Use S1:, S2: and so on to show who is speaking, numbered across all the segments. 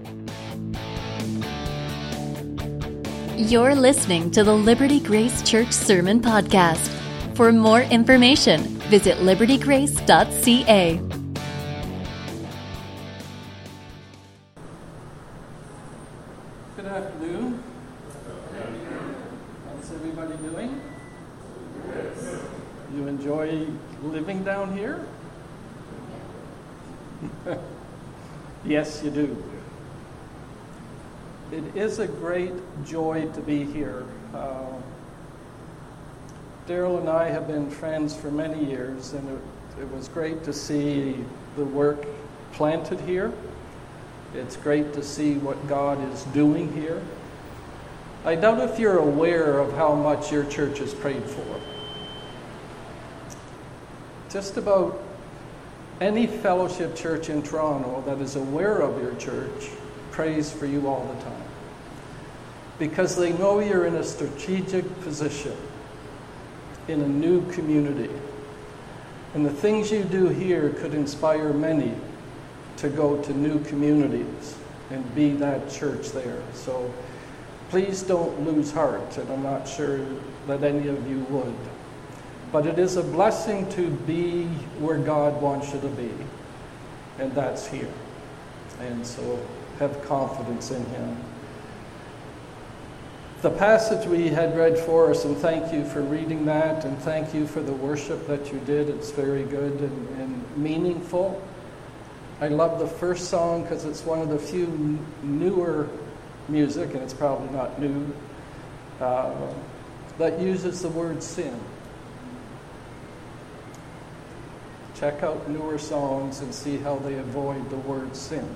S1: You're listening to the Liberty Grace Church Sermon Podcast. For more information, visit libertygrace.ca.
S2: Good afternoon. How's everybody doing? You enjoy living down here? Yes, you do. It is a great joy to be here. Daryl and I have been friends for many years, and it was great to see the work planted here. It's great to see what God is doing here. I doubt if you're aware of how much your church is prayed for. Just about any fellowship church in Toronto that is aware of your church prays for you all the time, because they know you're in a strategic position in a new community. And the things you do here could inspire many to go to new communities and be that church there. So please don't lose heart, and I'm not sure that any of you would. But it is a blessing to be where God wants you to be, and that's here. And so have confidence in Him. The passage we had read for us, and thank you for reading that, and thank you for the worship that you did. It's very good and meaningful. I love the first song because it's one of the few newer music, and it's probably not new, that uses the word sin. Check out newer songs and see how they avoid the word sin.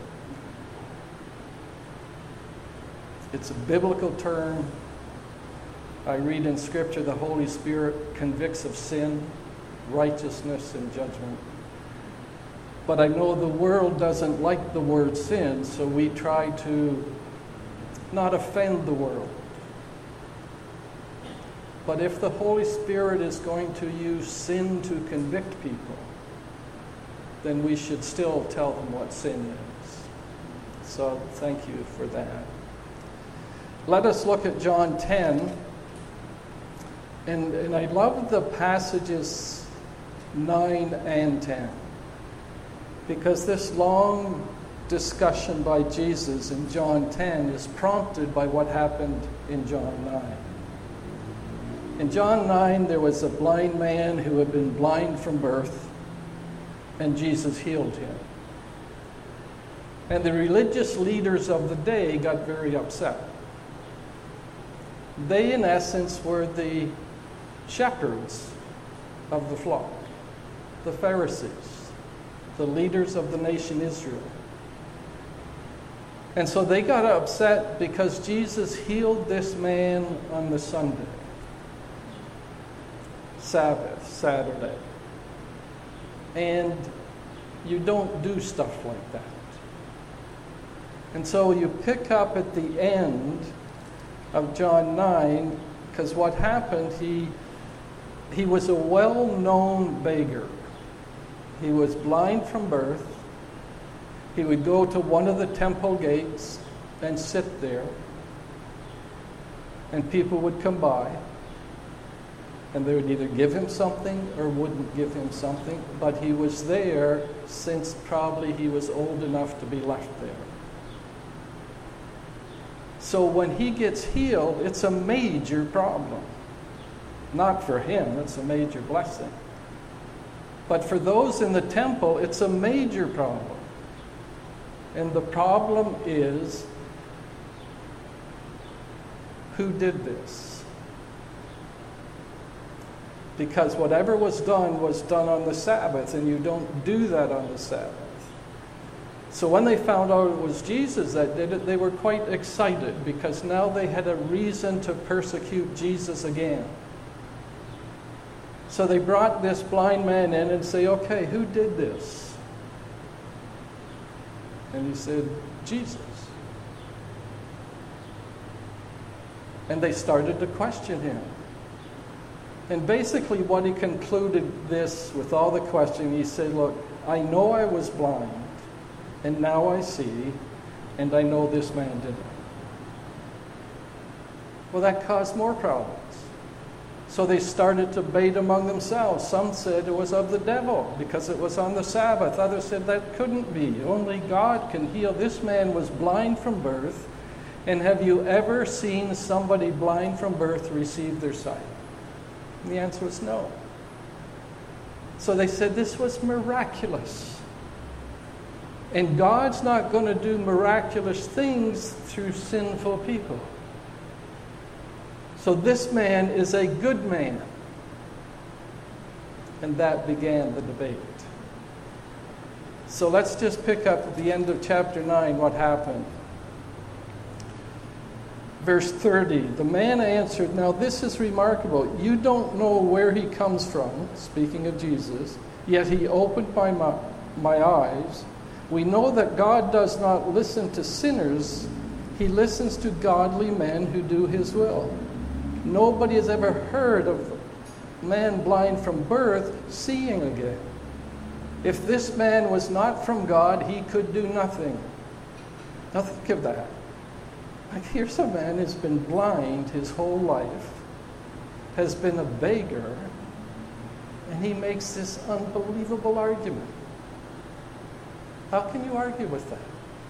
S2: It's a biblical term. I read in Scripture the Holy Spirit convicts of sin, righteousness, and judgment. But I know the world doesn't like the word sin, so we try to not offend the world. But if the Holy Spirit is going to use sin to convict people, then we should still tell them what sin is. So thank you for that. Let us look at John 10. And I love the passages 9 and 10. Because this long discussion by Jesus in John 10 is prompted by what happened in John 9. In John 9, there was a blind man who had been blind from birth, and Jesus healed him. And the religious leaders of the day got very upset. They, in essence, were the shepherds of the flock, the Pharisees, the leaders of the nation Israel. And so they got upset because Jesus healed this man on the Sunday, Sabbath, Saturday. And you don't do stuff like that. And so you pick up at the end of John 9, because what happened, he was a well-known beggar. He was blind from birth. He would go to one of the temple gates and sit there, and people would come by, and they would either give him something or wouldn't give him something, but he was there since probably he was old enough to be left there. So when he gets healed, it's a major problem. Not for him, it's a major blessing. But for those in the temple, it's a major problem. And the problem is, who did this? Because whatever was done on the Sabbath, and you don't do that on the Sabbath. So when they found out it was Jesus that did it, they were quite excited, because now they had a reason to persecute Jesus again. So they brought this blind man in and say, okay, who did this? And he said, Jesus. And they started to question him. And basically what he concluded this with all the questioning, he said, look, I know I was blind, and now I see, and I know this man did it. Well, that caused more problems. So they started to debate among themselves. Some said it was of the devil because it was on the Sabbath. Others said that couldn't be. Only God can heal. This man was blind from birth. And have you ever seen somebody blind from birth receive their sight? And the answer was no. So they said this was miraculous. And God's not going to do miraculous things through sinful people. So this man is a good man. And that began the debate. So let's just pick up at the end of chapter 9 what happened. Verse 30, the man answered, now this is remarkable. You don't know where he comes from, speaking of Jesus, yet he opened my eyes. We know that God does not listen to sinners. He listens to godly men who do his will. Nobody has ever heard of a man blind from birth seeing again. If this man was not from God, he could do nothing. Now think of that. Like, here's a man who's been blind his whole life, has been a beggar, and he makes this unbelievable argument. How can you argue with that?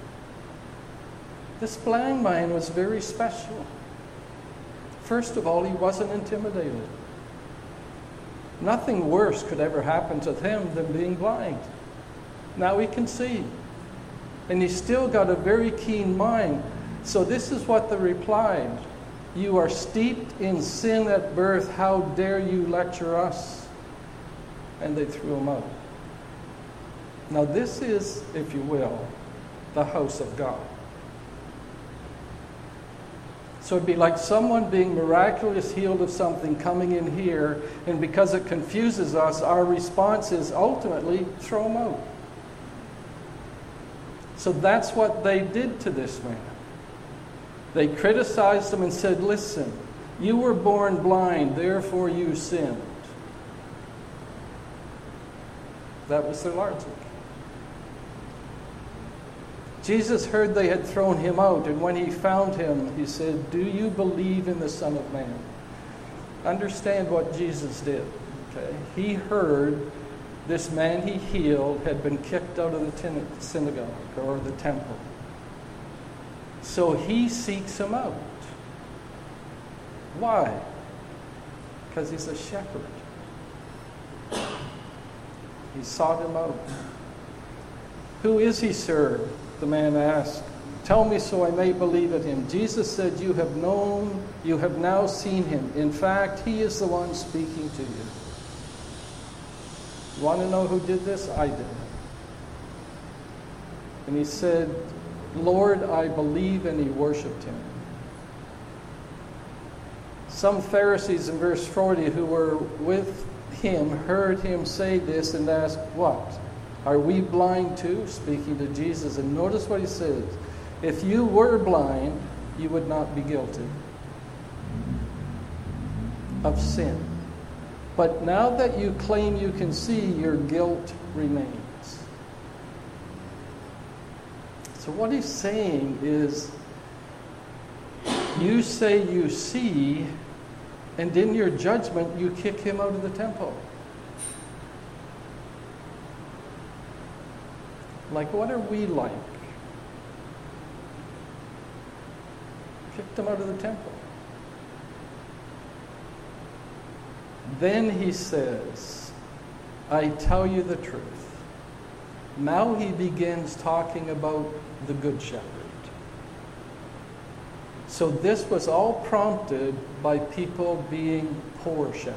S2: This blind man was very special. First of all, he wasn't intimidated. Nothing worse could ever happen to him than being blind. Now he can see. And he's still got a very keen mind. So this is what they replied. You are steeped in sin at birth. How dare you lecture us? And they threw him out. Now this is, if you will, the house of God. So it'd be like someone being miraculously healed of something coming in here, and because it confuses us, our response is ultimately throw him out. So that's what they did to this man. They criticized him and said, listen, you were born blind, therefore you sinned. That was their logic. Jesus heard they had thrown him out, and when he found him, he said, do you believe in the Son of Man? Understand what Jesus did. Okay? He heard this man he healed had been kicked out of the synagogue or the temple. So he seeks him out. Why? Because he's a shepherd. He sought him out. Who is he, sir? The man asked. Tell me so I may believe in him. Jesus said, you have now seen him. In fact, he is the one speaking to you. You want to know who did this? I did. And he said, Lord, I believe, and he worshipped him. Some Pharisees in verse 40 who were with him heard him say this and asked, what? Are we blind too? Speaking to Jesus. And notice what he says. If you were blind, you would not be guilty of sin. But now that you claim you can see, your guilt remains. So what he's saying is, you say you see, and in your judgment, you kick him out of the temple. Like, what are we like? Kicked him out of the temple. Then he says, I tell you the truth. Now he begins talking about the Good Shepherd. So this was all prompted by people being poor shepherds.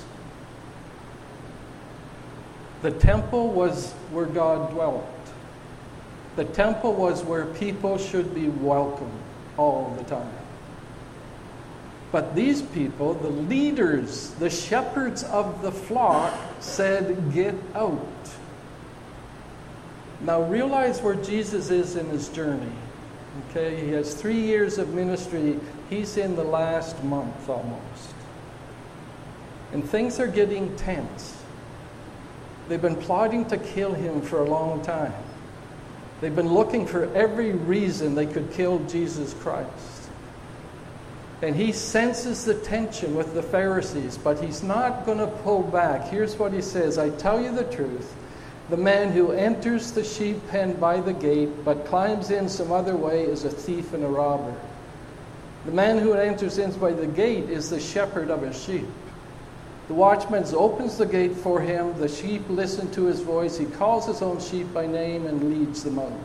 S2: The temple was where God dwelt. The temple was where people should be welcome all the time. But these people, the leaders, the shepherds of the flock, said, get out. Now realize where Jesus is in his journey. Okay, he has 3 years of ministry. He's in the last month almost. And things are getting tense. They've been plotting to kill him for a long time. They've been looking for every reason they could kill Jesus Christ. And he senses the tension with the Pharisees, but he's not going to pull back. Here's what he says, I tell you the truth, the man who enters the sheep pen by the gate, but climbs in some other way is a thief and a robber. The man who enters in by the gate is the shepherd of his sheep. The watchman opens the gate for him. The sheep listen to his voice. He calls his own sheep by name and leads them out.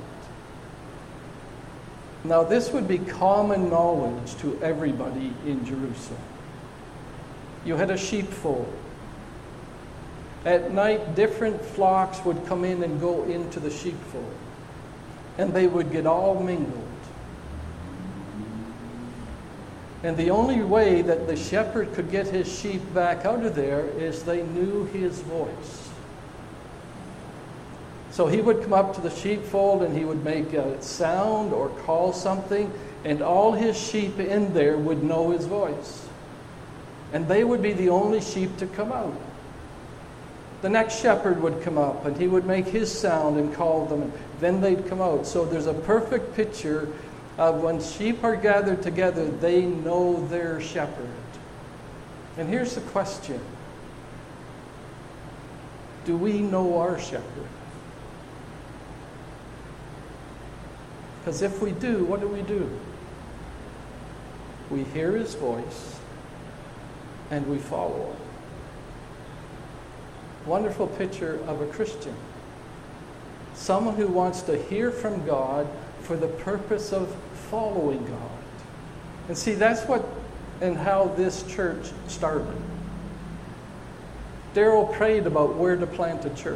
S2: Now, this would be common knowledge to everybody in Jerusalem. You had a sheepfold. At night, different flocks would come in and go into the sheepfold, and they would get all mingled. And the only way that the shepherd could get his sheep back out of there is they knew his voice. So he would come up to the sheepfold and he would make a sound or call something, and all his sheep in there would know his voice. And they would be the only sheep to come out. The next shepherd would come up and he would make his sound and call them, and then they'd come out. So there's a perfect picture of when sheep are gathered together, they know their shepherd. And here's the question. Do we know our shepherd? Because if we do, what do? We hear his voice and we follow him. Wonderful picture of a Christian. Someone who wants to hear from God for the purpose of following God. And see, that's what and how this church started. Darrell prayed about where to plant a church.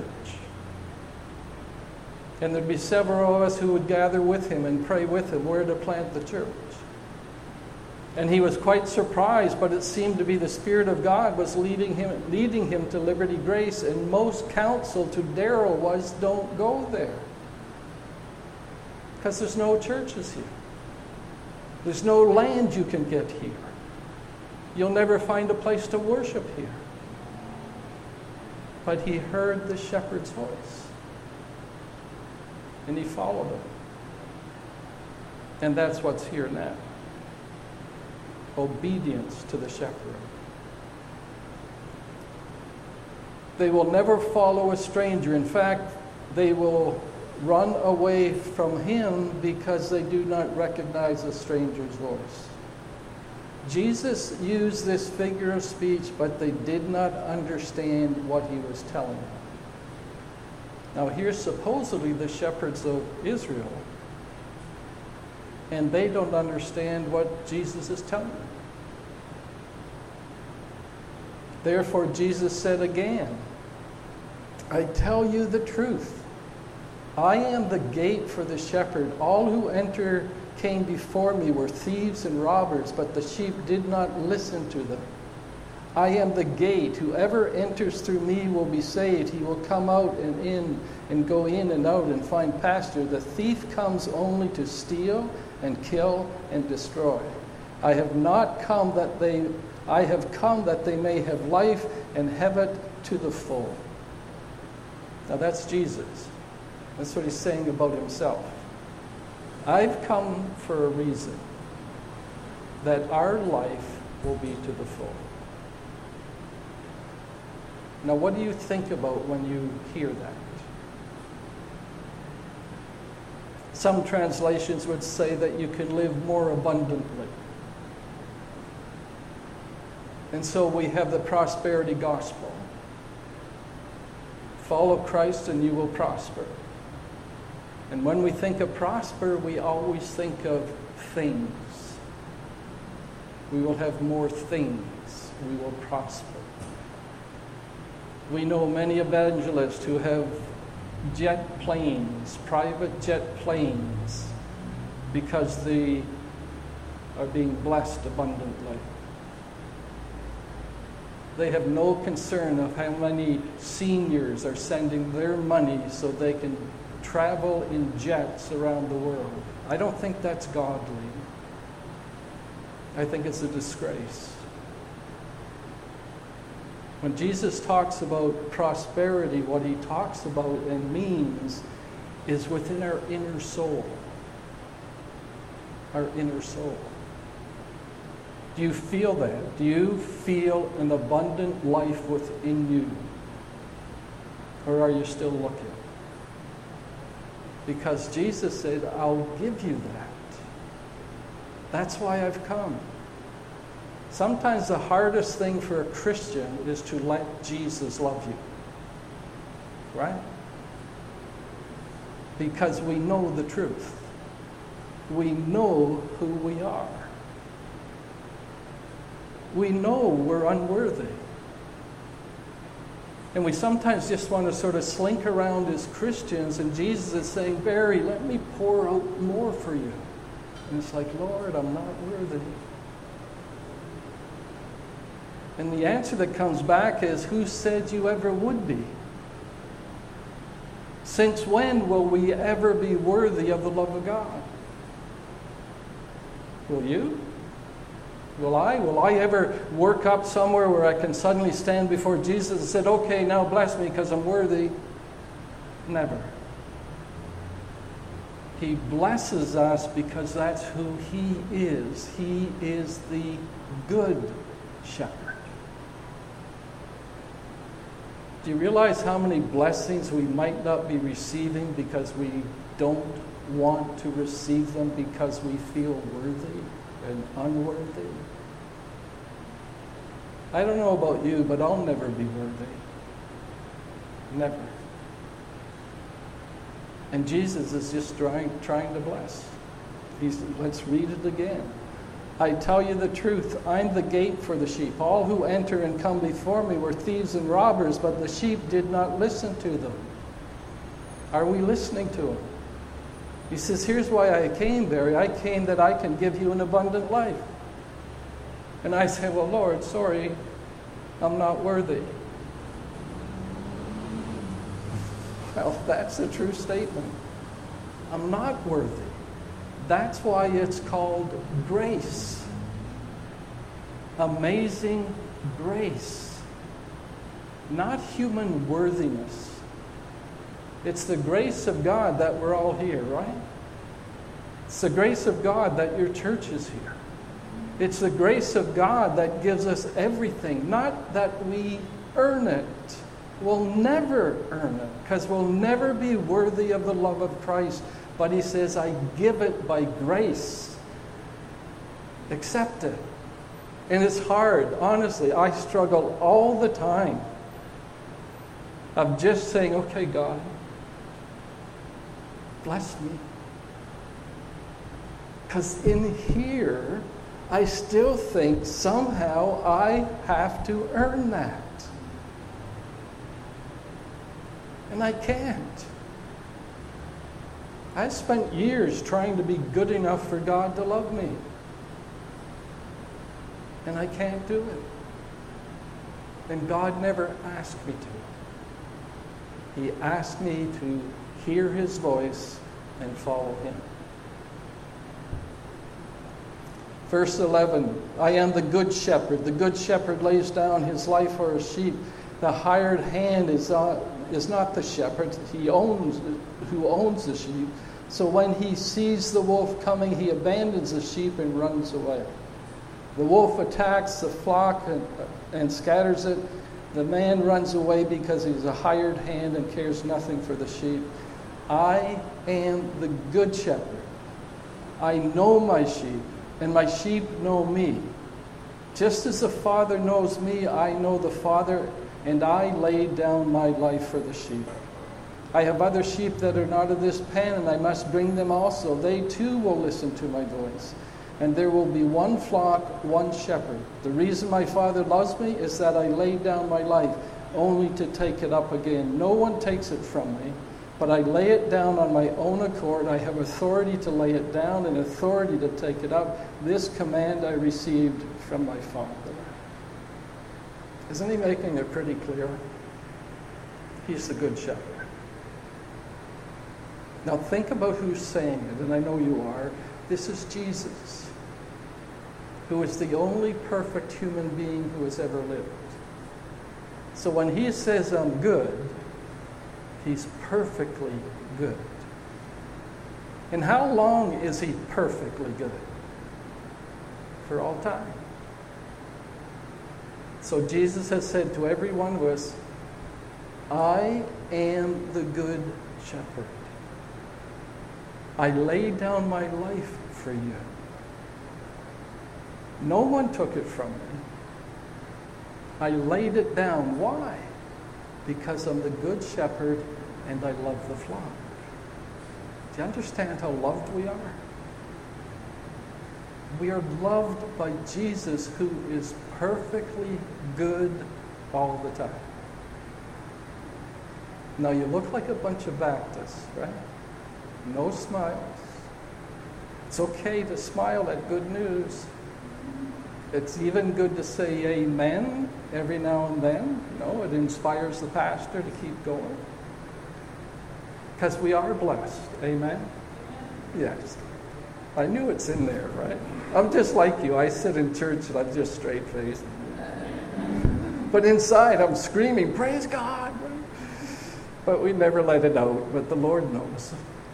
S2: And there'd be several of us who would gather with him and pray with him where to plant the church. And he was quite surprised, but it seemed to be the Spirit of God was leading him to Liberty Grace, and most counsel to Darrell was, don't go there. Because there's no churches here. There's no land you can get here. You'll never find a place to worship here. But he heard the shepherd's voice. And he followed him. And that's what's here now. Obedience to the shepherd. They will never follow a stranger. In fact, they will run away from him because they do not recognize a stranger's voice. Jesus used this figure of speech, but they did not understand what he was telling them. Now here's supposedly the shepherds of Israel, and they don't understand what Jesus is telling them. Therefore Jesus said again, I tell you the truth. I am the gate for the shepherd. All who enter came before me were thieves and robbers, but the sheep did not listen to them. I am the gate. Whoever enters through me will be saved. He will come out and in and go in and out and find pasture. The thief comes only to steal and kill and destroy. I have come that they may have life and have it to the full. Now that's Jesus. That's what he's saying about himself. I've come for a reason, that our life will be to the full. Now, what do you think about when you hear that? Some translations would say that you can live more abundantly. And so we have the prosperity gospel. Follow Christ and you will prosper. And when we think of prosper, we always think of things. We will have more things. We will prosper. We know many evangelists who have jet planes, private jet planes, because they are being blessed abundantly. They have no concern of how many seniors are sending their money so they can travel in jets around the world. I don't think that's godly. I think it's a disgrace. When Jesus talks about prosperity, what he talks about and means is within our inner soul. Our inner soul. Do you feel that? Do you feel an abundant life within you? Or are you still looking? Because Jesus said, I'll give you that. That's why I've come. Sometimes the hardest thing for a Christian is to let Jesus love you. Right? Because we know the truth. We know who we are. We know we're unworthy. And we sometimes just want to sort of slink around as Christians, and Jesus is saying, Barry, let me pour out more for you. And it's like, Lord, I'm not worthy. And the answer that comes back is, who said you ever would be? Since when will we ever be worthy of the love of God? Will you? Will I? Will I ever work up somewhere where I can suddenly stand before Jesus and say, okay, now bless me because I'm worthy? Never. He blesses us because that's who He is. He is the good shepherd. Do you realize how many blessings we might not be receiving because we don't want to receive them because we feel worthy and unworthy? I don't know about you, but I'll never be worthy. Never. And Jesus is just trying to bless. Let's read it again. I tell you the truth, I'm the gate for the sheep. All who enter and come before me were thieves and robbers, but the sheep did not listen to them. Are we listening to Him? He says, here's why I came, Barry. I came that I can give you an abundant life. And I say, well, Lord, sorry, I'm not worthy. Well, that's a true statement. I'm not worthy. That's why it's called grace. Amazing grace. Not human worthiness. It's the grace of God that we're all here, right? It's the grace of God that your church is here. It's the grace of God that gives us everything, not that we earn it. We'll never earn it because we'll never be worthy of the love of Christ. But He says, I give it by grace. Accept it. And it's hard. Honestly, I struggle all the time of just saying, okay, God, bless me. Because in here, I still think somehow I have to earn that. And I can't. I spent years trying to be good enough for God to love me. And I can't do it. And God never asked me to. He asked me to hear His voice and follow Him. Verse 11, I am the good shepherd. The good shepherd lays down his life for his sheep. The hired hand is not the shepherd. Who owns the sheep. So when he sees the wolf coming, he abandons the sheep and runs away. The wolf attacks the flock and scatters it. The man runs away because he's a hired hand and cares nothing for the sheep. I am the good shepherd. I know my sheep, and my sheep know me. Just as the Father knows me, I know the Father, and I lay down my life for the sheep. I have other sheep that are not of this pen, and I must bring them also. They too will listen to my voice. And there will be one flock, one shepherd. The reason my Father loves me is that I lay down my life, only to take it up again. No one takes it from me, but I lay it down on my own accord. I have authority to lay it down and authority to take it up. This command I received from my Father. Isn't He making it pretty clear? He's the good shepherd. Now think about who's saying it, and I know you are. This is Jesus, who is the only perfect human being who has ever lived. So when He says, I'm good, He's perfectly good. And how long is he perfectly good? For all time. So Jesus has said to every one of us, I am the good shepherd. I laid down my life for you. No one took it from me. I laid it down. Why? Because I'm the good shepherd and I love the flock. Do you understand how loved we are? We are loved by Jesus, who is perfectly good all the time. Now you look like a bunch of Baptists, right? No smiles. It's okay to smile at good news. It's even good to say amen every now and then. It inspires the pastor to keep going. Because we are blessed. Amen? Yes. I knew it's in there, right? I'm just like you. I sit in church and I'm just straight-faced. But inside I'm screaming, praise God. But we never let it out. But the Lord knows.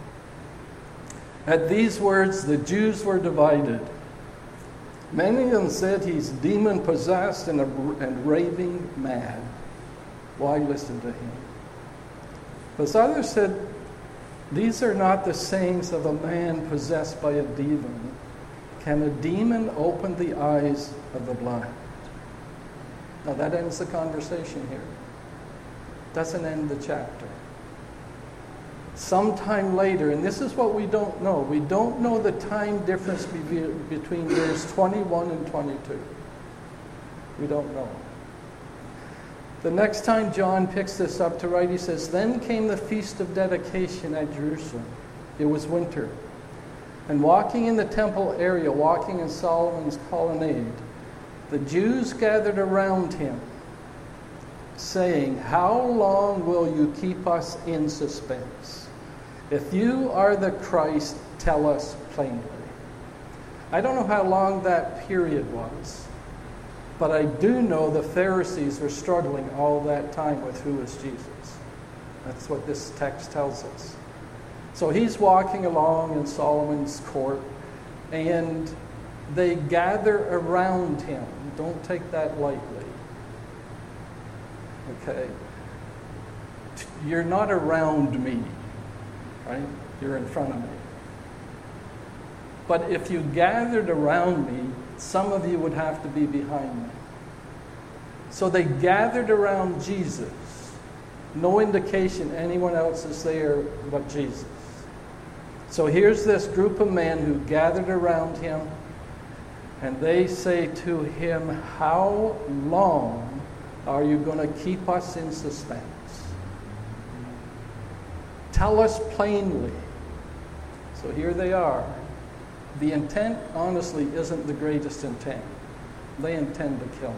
S2: At these words, the Jews were divided. Many of them said he's demon-possessed and raving mad. Why listen to him? But others said, these are not the sayings of a man possessed by a demon. Can a demon open the eyes of the blind? Now that ends the conversation here. Doesn't end the chapter. Sometime later, and this is what we don't know. We don't know the time difference between verse 21 and 22. We don't know. The next time John picks this up to write, he says, then came the feast of dedication at Jerusalem. It was winter. And walking in the temple area, walking in Solomon's colonnade, the Jews gathered around him, saying, how long will you keep us in suspense? If you are the Christ, tell us plainly. I don't know how long that period was, but I do know the Pharisees were struggling all that time with who is Jesus. That's what this text tells us. So he's walking along in Solomon's court, and they gather around him. Don't take that lightly. Okay? You're not around me, right? You're in front of me. But if you gathered around me, some of you would have to be behind me. So they gathered around Jesus. No indication anyone else is there but Jesus. So here's this group of men who gathered around him, and they say to him, how long are you going to keep us in suspense? Tell us plainly. So here they are. The intent, honestly, isn't the greatest intent. They intend to kill him.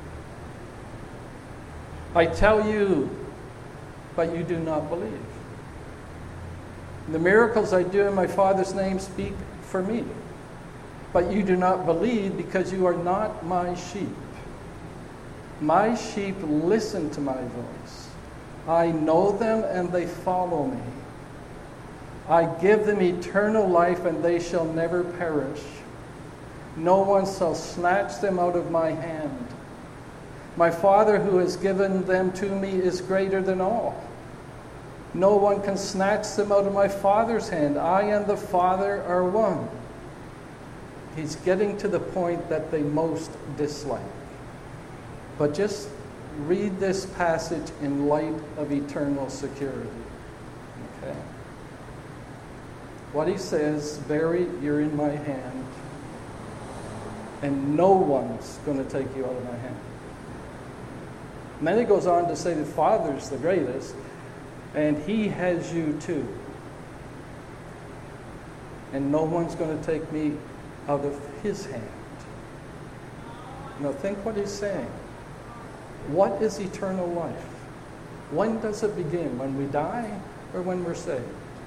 S2: I tell you, but you do not believe. The miracles I do in my Father's name speak for me. But you do not believe because you are not my sheep. My sheep listen to my voice. I know them and they follow me. I give them eternal life and they shall never perish. No one shall snatch them out of my hand. My Father who has given them to me is greater than all. No one can snatch them out of my Father's hand. I and the Father are one. He's getting to the point that they most dislike. But just read this passage in light of eternal security. Okay? What he says, Barry, you're in my hand, and no one's going to take you out of my hand. And then he goes on to say the Father's the greatest, and he has you too. And no one's going to take me out of his hand. Now think what he's saying. What is eternal life? When does it begin? When we die or when we're saved?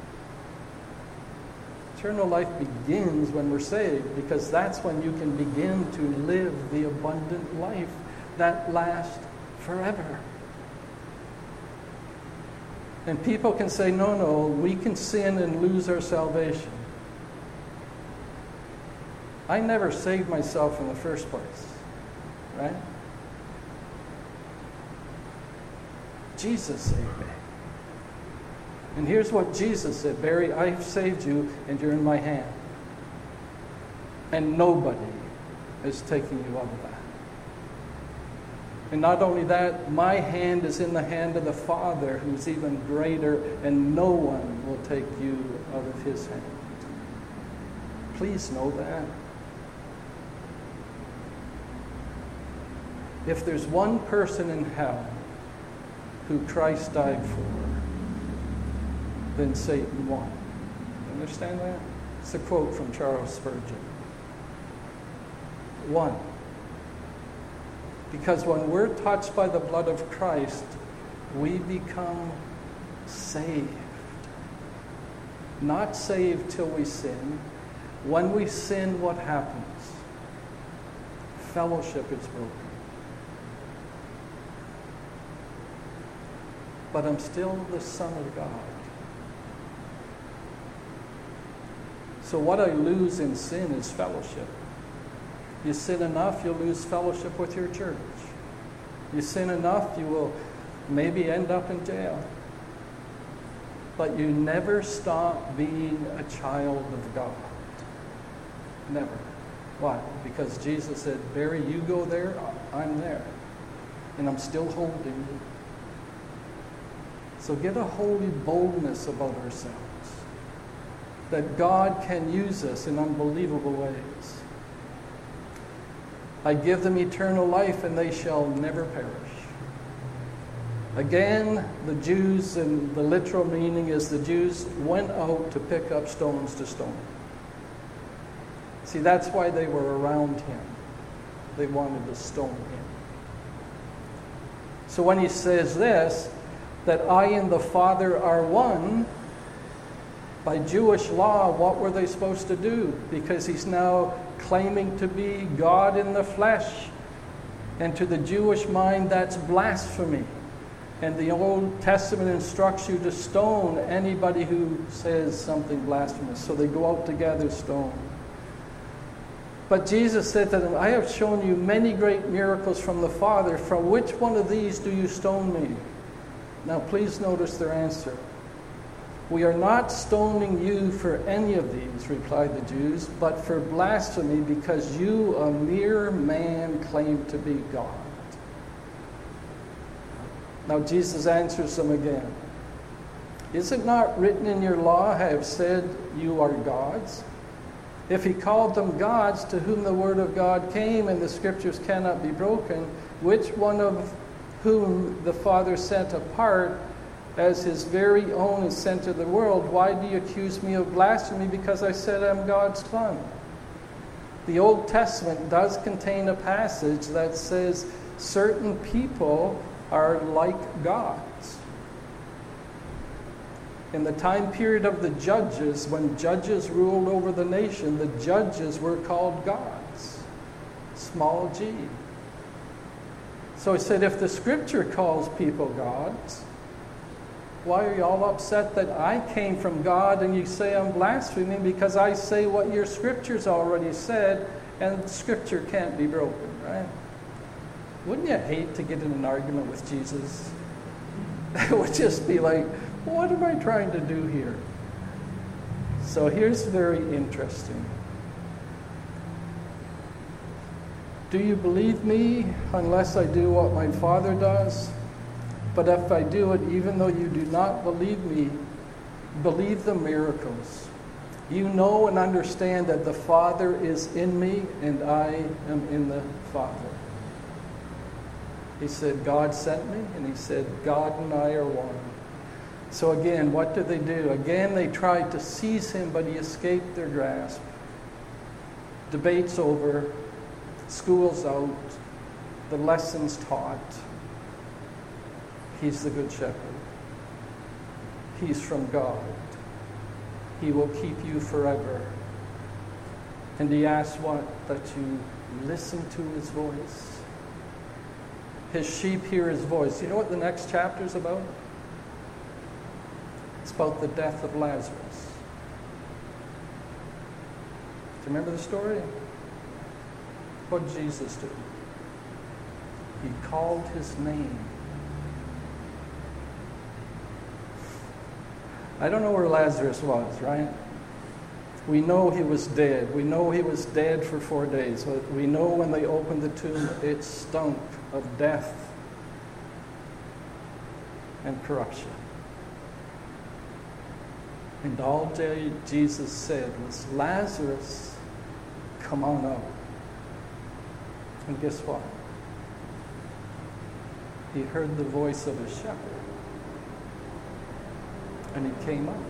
S2: Eternal life begins when we're saved, because that's when you can begin to live the abundant life that lasts forever. And people can say, no, we can sin and lose our salvation. I never saved myself in the first place, right? Jesus saved me. And here's what Jesus said, Barry, I have saved you and you're in my hand. And nobody is taking you out of that. And not only that, my hand is in the hand of the Father, who's even greater, and no one will take you out of his hand. Please know that. If there's one person in hell who Christ died for, then Satan won. You understand that? It's a quote from Charles Spurgeon. One. Because when we're touched by the blood of Christ, we become saved. Not saved till we sin. When we sin, what happens? Fellowship is broken. But I'm still the Son of God. So what I lose in sin is fellowship. You sin enough, you'll lose fellowship with your church. You sin enough, you will maybe end up in jail. But you never stop being a child of God. Never. Why? Because Jesus said, Barry, you go there, I'm there. And I'm still holding you. So get a holy boldness about ourselves. That God can use us in unbelievable ways. I give them eternal life and they shall never perish. Again, the Jews, and the literal meaning is the Jews went out to pick up stones to stone. See, that's why they were around him. They wanted to stone him. So when he says this, that I and the Father are one, by Jewish law, what were they supposed to do? Because he's now claiming to be God in the flesh. And to the Jewish mind, that's blasphemy. And the Old Testament instructs you to stone anybody who says something blasphemous. So they go out to gather stone. But Jesus said to them, I have shown you many great miracles from the Father. From which one of these do you stone me? Now please notice their answer. We are not stoning you for any of these, replied the Jews, but for blasphemy, because you, a mere man, claim to be God. Now Jesus answers them again. Is it not written in your law, I have said you are gods? If he called them gods to whom the word of God came and the scriptures cannot be broken, which one of whom the Father set apart as his very own is sent to the world, why do you accuse me of blasphemy because I said I'm God's son? The Old Testament does contain a passage that says certain people are like gods. In the time period of the judges, when judges ruled over the nation, the judges were called gods. Small g. So he said, if the scripture calls people gods, why are you all upset that I came from God and you say I'm blaspheming because I say what your scriptures already said and scripture can't be broken, right? Wouldn't you hate to get in an argument with Jesus? It would just be like, what am I trying to do here? So here's very interesting. Do you believe me unless I do what my Father does? But if I do it, even though you do not believe me, believe the miracles. You know and understand that the Father is in me and I am in the Father. He said, God sent me, and he said, God and I are one. So again, what did they do? Again, they tried to seize him, but he escaped their grasp. Debate's over. School's out. The lesson's taught. He's the Good Shepherd. He's from God. He will keep you forever. And he asks what? That you listen to his voice. His sheep hear his voice. You know what the next chapter is about? about the death of Lazarus. Do you remember the story? What did Jesus do? He called his name. I don't know where Lazarus was, right? We know he was dead. We know he was dead for 4 days. We know when they opened the tomb, it stunk of death and corruption. And all day Jesus said was, Lazarus, come on out. And guess what? He heard the voice of a shepherd. And he came up.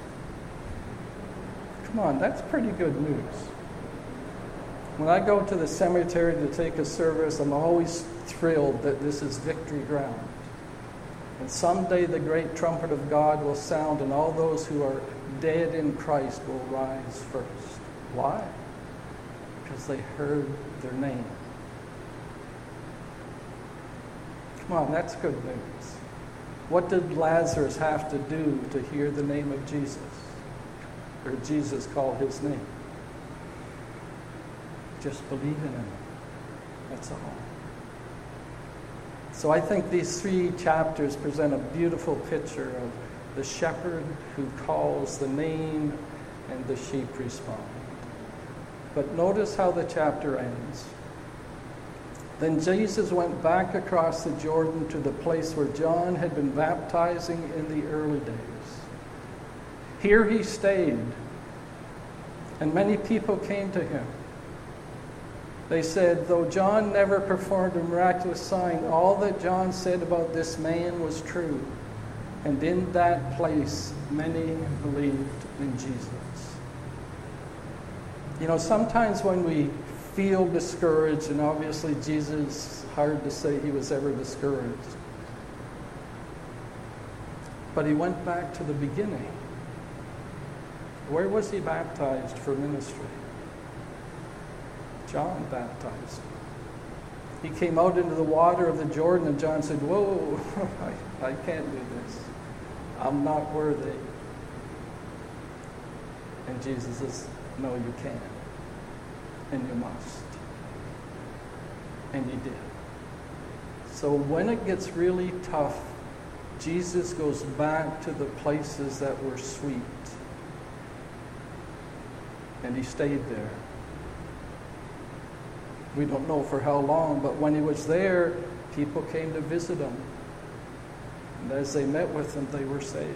S2: Come on, that's pretty good news. When I go to the cemetery to take a service, I'm always thrilled that this is victory ground. And someday the great trumpet of God will sound, and all those who are dead in Christ will rise first. Why? Because they heard their name. Come on, that's good news. What did Lazarus have to do to hear the name of Jesus? Or Jesus called his name? Just believe in him. That's all. So I think these 3 chapters present a beautiful picture of the shepherd who calls the name and the sheep respond. But notice how the chapter ends. Then Jesus went back across the Jordan to the place where John had been baptizing in the early days. Here he stayed, and many people came to him. They said, though John never performed a miraculous sign, all that John said about this man was true. And in that place, many believed in Jesus. You know, sometimes when we feel discouraged, and obviously Jesus, hard to say he was ever discouraged. But he went back to the beginning. Where was he baptized for ministry? John baptized. He came out into the water of the Jordan, and John said, whoa, I can't do this. I'm not worthy. And Jesus says, no, you can. And you must. And he did. So when it gets really tough, Jesus goes back to the places that were sweet. And he stayed there. We don't know for how long, but when he was there, people came to visit him. And as they met with him, they were saved.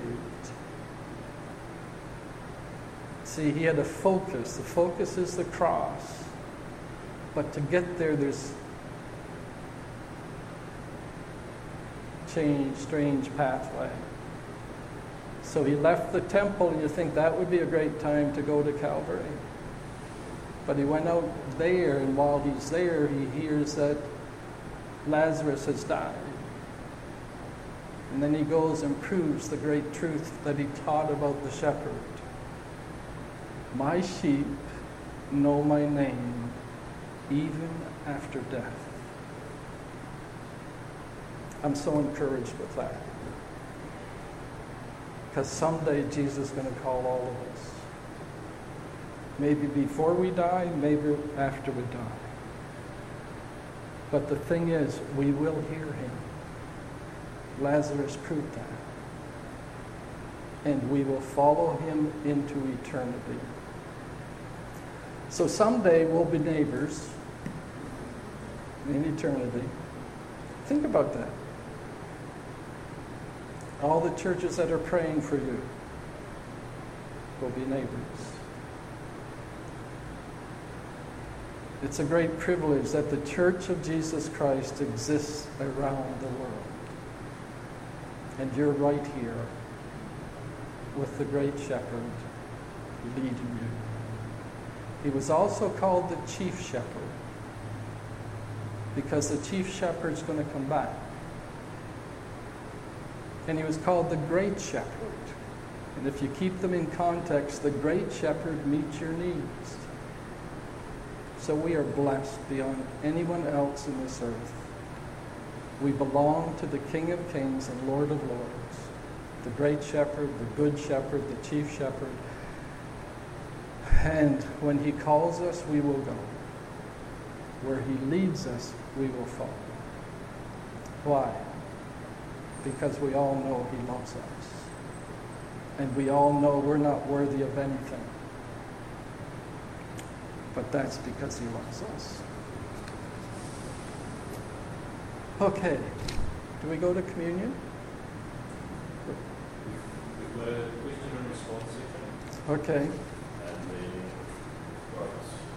S2: See, he had a focus. The focus is the cross. But to get there, there's strange pathway. So he left the temple, and you think that would be a great time to go to Calvary. But he went out there, and while he's there, he hears that Lazarus has died. And then he goes and proves the great truth that he taught about the shepherd. My sheep know my name, even after death. I'm so encouraged with that. Because someday Jesus is going to call all of us. Maybe before we die, maybe after we die. But the thing is, we will hear him. Lazarus proved that. And we will follow him into eternity. So someday we'll be neighbors in eternity. Think about that. All the churches that are praying for you will be neighbors. It's a great privilege that the Church of Jesus Christ exists around the world. And you're right here with the great shepherd leading you. He was also called the chief shepherd because the chief shepherd's going to come back. And he was called the great shepherd. And if you keep them in context, the great shepherd meets your needs. So we are blessed beyond anyone else in this earth. We belong to the King of Kings and Lord of Lords. the great shepherd, the good shepherd, the chief shepherd. And when he calls us, we will go. Where he leads us, we will follow. Why? Because we all know he loves us. And we all know we're not worthy of anything. But that's because he loves us. Okay. Do we go to communion?
S3: We go to question and response section.
S2: Okay.
S3: And then got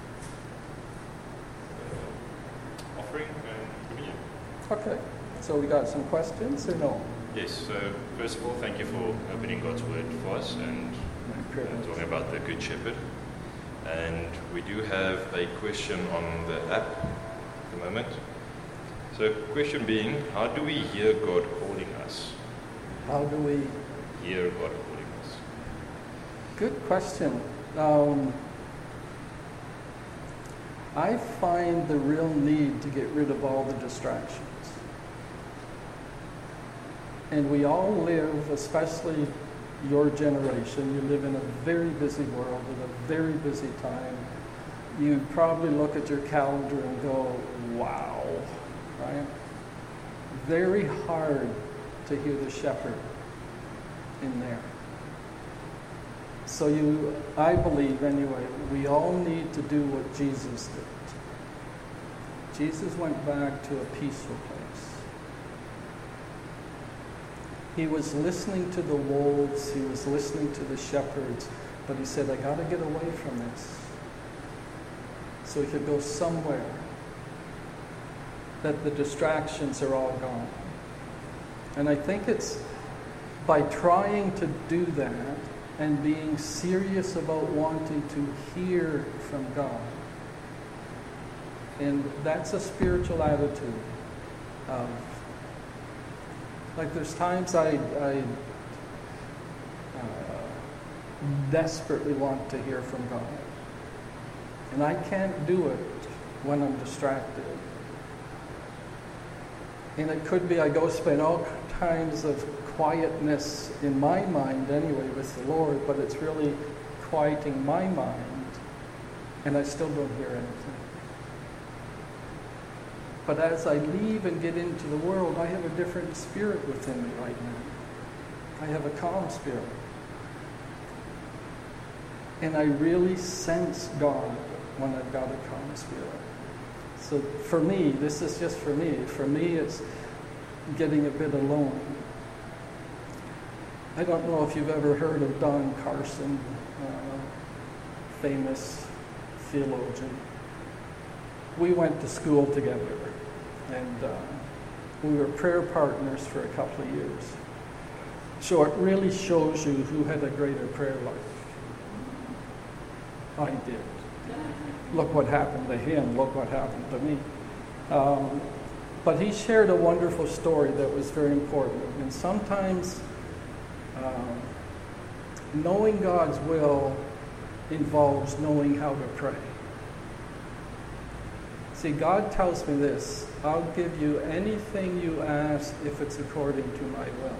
S3: offering and communion.
S2: Okay. So we got some questions or no?
S3: Yes, so first of all, thank you for opening God's Word for us and talking about the Good Shepherd. And we do have a question on the app at the moment. So question being, how do we hear God calling us?
S2: How do we
S3: hear God calling us?
S2: Good question. I find the real need to get rid of all the distractions. And we all live, especially your generation, you live in a very busy world at a very busy time. You probably look at your calendar and go, wow, right? Very hard to hear the shepherd in there. So I believe anyway, we all need to do what Jesus did. Jesus went back to a peaceful place. He was listening to the wolves, he was listening to the shepherds, but he said, I got to get away from this. So he could go somewhere that the distractions are all gone. And I think it's by trying to do that and being serious about wanting to hear from God. And that's a spiritual attitude. Like there's times I desperately want to hear from God. And I can't do it when I'm distracted. And it could be I go spend all kinds of quietness in my mind anyway with the Lord, but it's really quieting my mind, and I still don't hear anything. But as I leave and get into the world, I have a different spirit within me right now. I have a calm spirit. And I really sense God when I've got a calm spirit. So for me, this is just for me. For me, it's getting a bit alone. I don't know if you've ever heard of Don Carson, famous theologian. We went to school together, and we were prayer partners for a couple of years. So it really shows you who had a greater prayer life. I did. Look what happened to him, look what happened to me. But he shared a wonderful story that was very important. And sometimes knowing God's will involves knowing how to pray. See, God tells me this, I'll give you anything you ask if it's according to my will.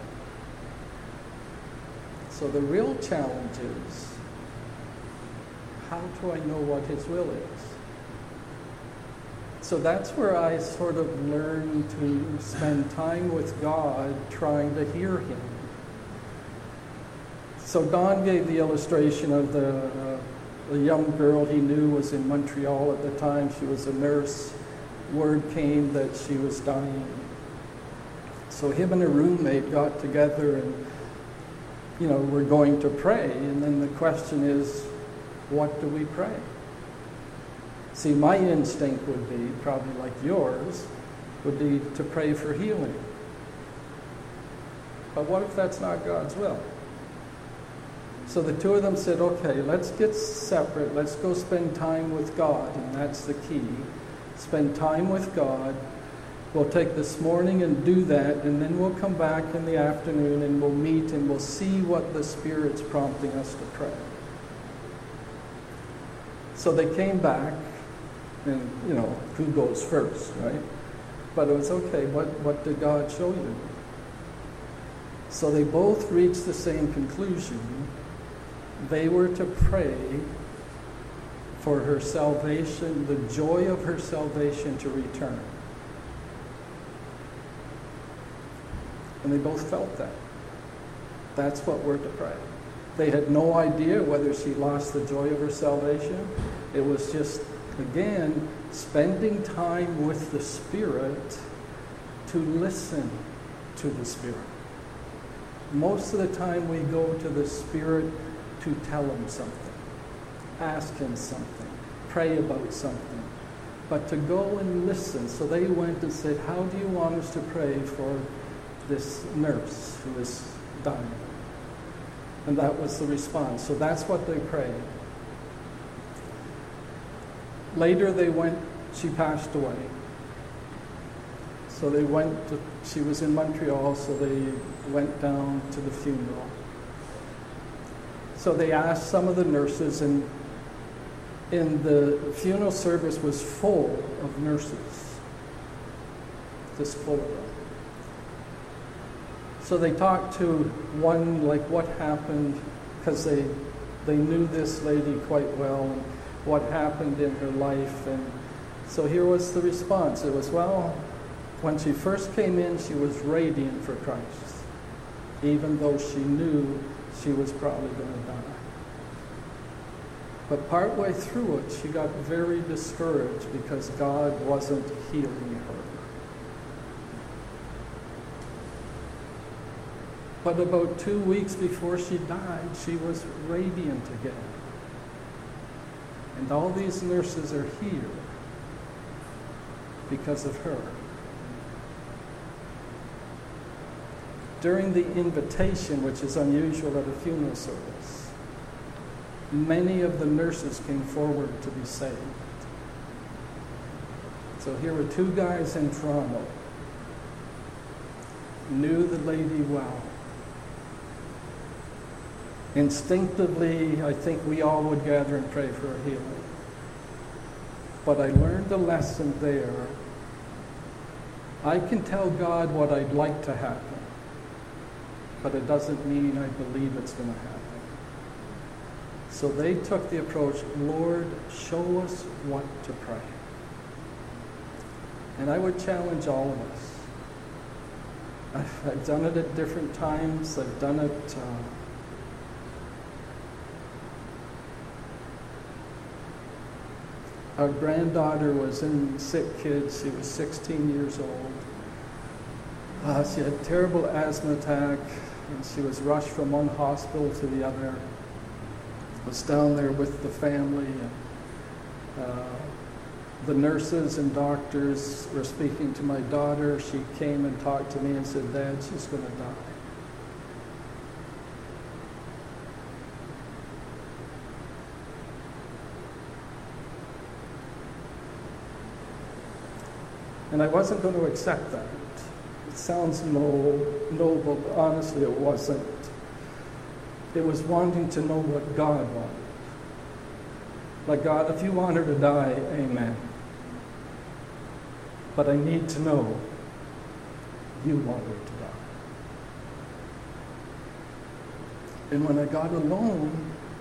S2: So the real challenge is, how do I know what his will is? So that's where I sort of learned to spend time with God trying to hear him. So Don gave the illustration of the young girl he knew was in Montreal at the time. She was a nurse. Word came that she was dying. So him and a roommate got together and, we're going to pray. And then the question is, what do we pray? See, my instinct would be, probably like yours, would be to pray for healing. But what if that's not God's will? So the two of them said, okay, let's get separate. Let's go spend time with God. And that's the key. Spend time with God. We'll take this morning and do that. And then we'll come back in the afternoon and we'll meet and we'll see what the Spirit's prompting us to pray. So they came back. And, who goes first, right? But it was okay. What did God show you? So they both reached the same conclusion. They were to pray for her salvation, the joy of her salvation to return. And they both felt that. That's what we're to pray. They had no idea whether she lost the joy of her salvation. It was just, again, spending time with the Spirit to listen to the Spirit. Most of the time we go to the Spirit to tell Him something, ask Him something, pray about something, but to go and listen. So they went and said, how do you want us to pray for this nurse who is dying? And that was the response. So that's what they prayed. Later she passed away. So she was in Montreal, so they went down to the funeral. So they asked some of the nurses, and the funeral service was full of nurses. Just full of them. So they talked to one, like what happened, because they knew this lady quite well, and what happened in her life. And so here was the response. It was, well, when she first came in, she was radiant for Christ, even though she knew she was probably going to die. But partway through it, she got very discouraged because God wasn't healing her. But about 2 weeks before she died, she was radiant again. And all these nurses are here because of her. During the invitation, which is unusual at a funeral service, many of the nurses came forward to be saved. So here were two guys in Toronto, knew the lady well. Instinctively, I think we all would gather and pray for her healing. But I learned a lesson there. I can tell God what I'd like to happen, but it doesn't mean I believe it's going to happen. So they took the approach, Lord, show us what to pray. And I would challenge all of us. I've done it at different times. I've done it... Our granddaughter was in sick kids. She was 16 years old. She had a terrible asthma attack, and she was rushed from one hospital to the other. Was down there with the family, and the nurses and doctors were speaking to my daughter. She came and talked to me and said, Dad, she's going to die. And I wasn't going to accept that. It sounds noble, but honestly it wasn't. It was wanting to know what God wanted. Like, God, if you want her to die, amen. But I need to know you want her to die. And when I got alone,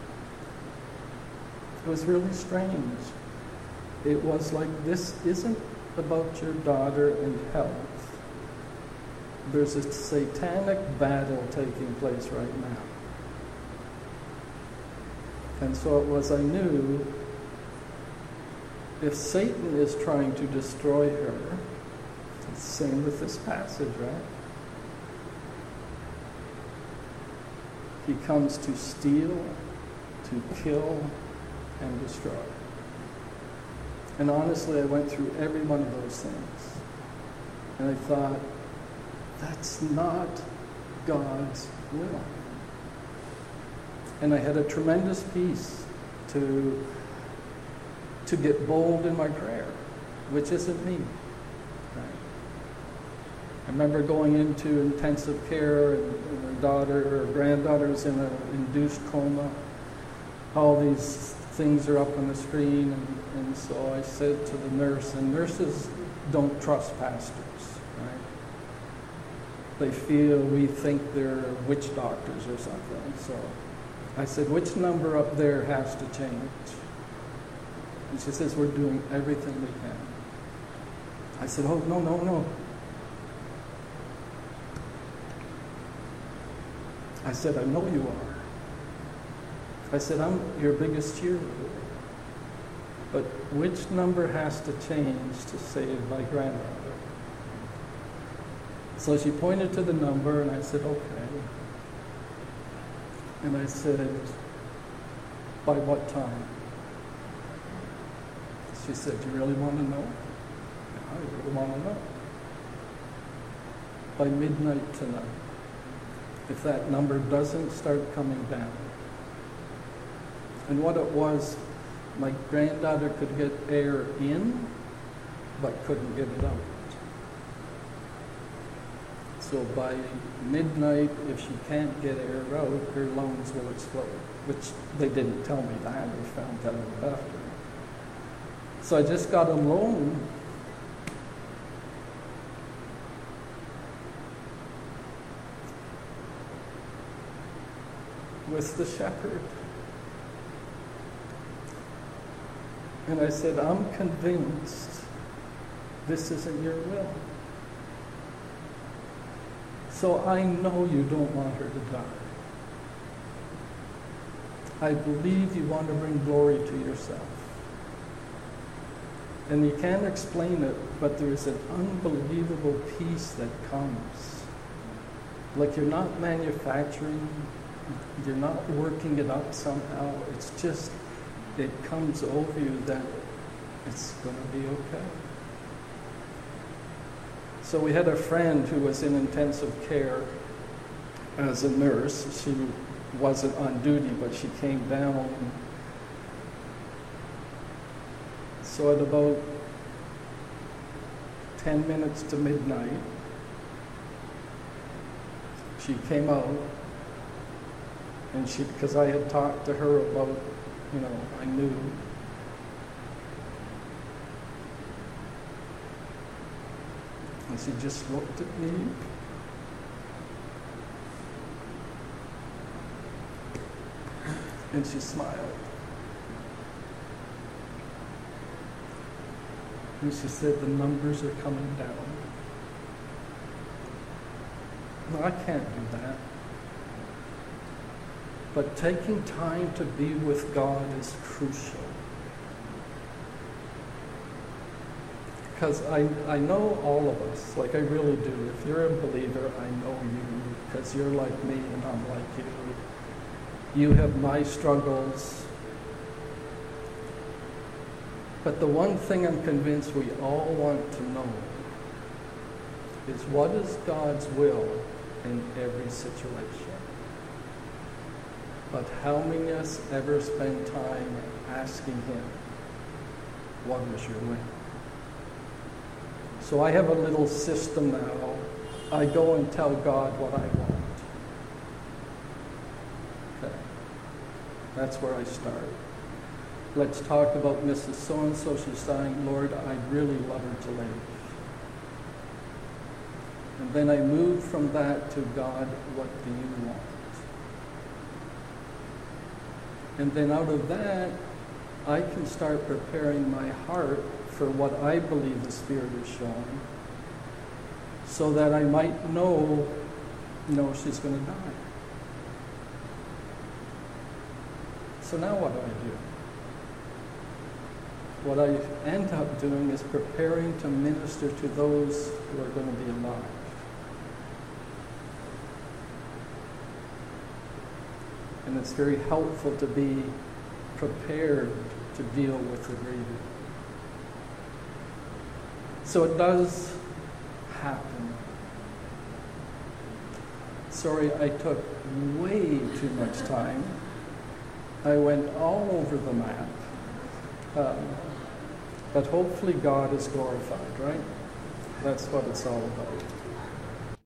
S2: it was really strange. It was like, this isn't about your daughter and health. There's a satanic battle taking place right now. And so it was, I knew if Satan is trying to destroy her, it's the same with this passage, right? He comes to steal, to kill, and destroy. And honestly, I went through every one of those things. And I thought, that's not God's will. And I had a tremendous peace to get bold in my prayer, which isn't me. Right? I remember going into intensive care, and my daughter or granddaughter was in an induced coma. All these things are up on the screen, and so I said to the nurse, and nurses don't trust pastors, right? we think they're witch doctors or something. So I said, which number up there has to change? And she says, we're doing everything we can. I said, oh, no. I said, I know you are. I said, I'm your biggest cheerleader. But which number has to change to save my granddaughter? So she pointed to the number, and I said, okay. And I said, by what time? She said, do you really want to know? I really want to know. By midnight tonight. If that number doesn't start coming down. And what it was, my granddaughter could get air in, but couldn't get it out. So by midnight, if she can't get air out, her lungs will explode. Which they didn't tell me that, I found that out after. So I just got alone. With the shepherd. And I said, I'm convinced this isn't your will. So I know you don't want her to die. I believe you want to bring glory to yourself. And you can't explain it, but there's an unbelievable peace that comes. Like you're not manufacturing, you're not working it up somehow. It's just, it comes over you that it's going to be okay. So we had a friend who was in intensive care as a nurse. She wasn't on duty, but she came down. So at about 10 minutes to midnight, she came out, and because I had talked to her about, I knew. And she just looked at me. And she smiled. And she said, the numbers are coming down. No, I can't do that. But taking time to be with God is crucial. Because I know all of us, like I really do. If you're a believer, I know you, because you're like me and I'm like you. You have my struggles. But the one thing I'm convinced we all want to know is what is God's will in every situation. But how many of us ever spend time asking Him, what is your will? So I have a little system now. I go and tell God what I want. Okay. That's where I start. Let's talk about Mrs. So-and-so. She's saying, Lord, I'd really love her to live. And then I move from that to God, what do you want? And then out of that, I can start preparing my heart for what I believe the Spirit is showing, so that I might know, she's going to die. So now what do I do? What I end up doing is preparing to minister to those who are going to be alive. And it's very helpful to be prepared to deal with the grieving. So it does happen. Sorry, I took way too much time. I went all over the map. But hopefully God is glorified, right? That's what it's all about.